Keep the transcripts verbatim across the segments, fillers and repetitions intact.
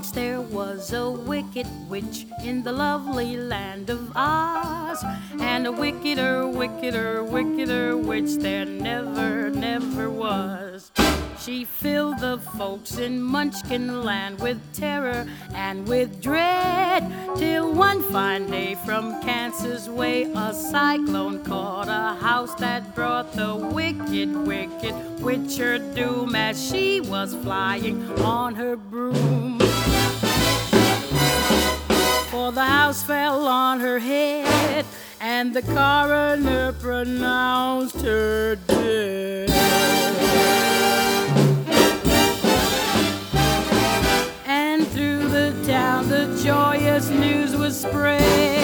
Once there was a wicked witch in the lovely land of Oz, and a wickeder, wickeder, wickeder witch there never, never was. She filled the folks in Munchkin land with terror and with dread, till one fine day from Kansas way a cyclone caught a house that brought the wicked, wicked witch her doom as she was flying on her broom. For the house fell on her head, and the coroner pronounced her dead. And through the town the joyous news was spread.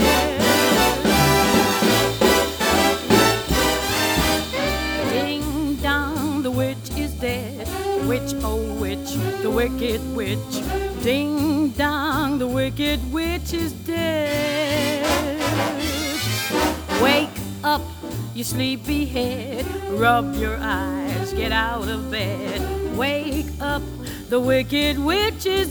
Ding dong, the witch is dead. Witch, oh witch, the wicked witch. Ding dong, the wicked witch is dead. Wake up, you sleepy head. Rub your eyes, get out of bed. Wake up, the wicked witch is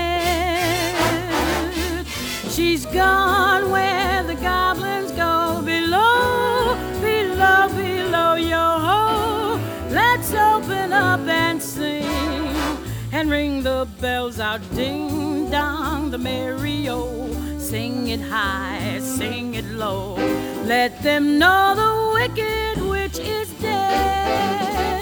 dead. She's gone where the goblins go. Below, below, below, yo-ho. Let's open up and sing and ring the bells out. Ding dong, the merry-o. Sing it high, sing it low. Let them know the wicked witch is dead.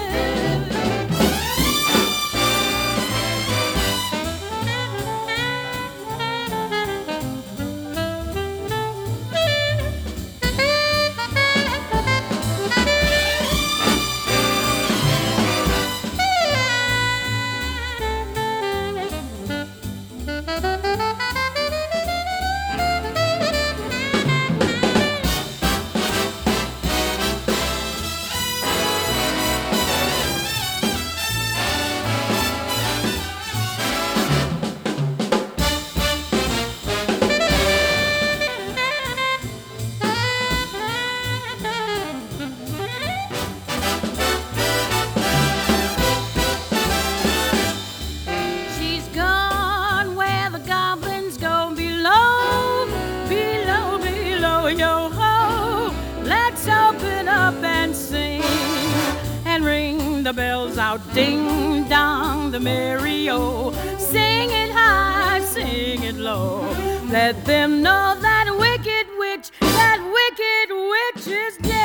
The bells out, ding dong, the merry-o. Sing it high, sing it low. Let them know that wicked witch, that wicked witch is dead.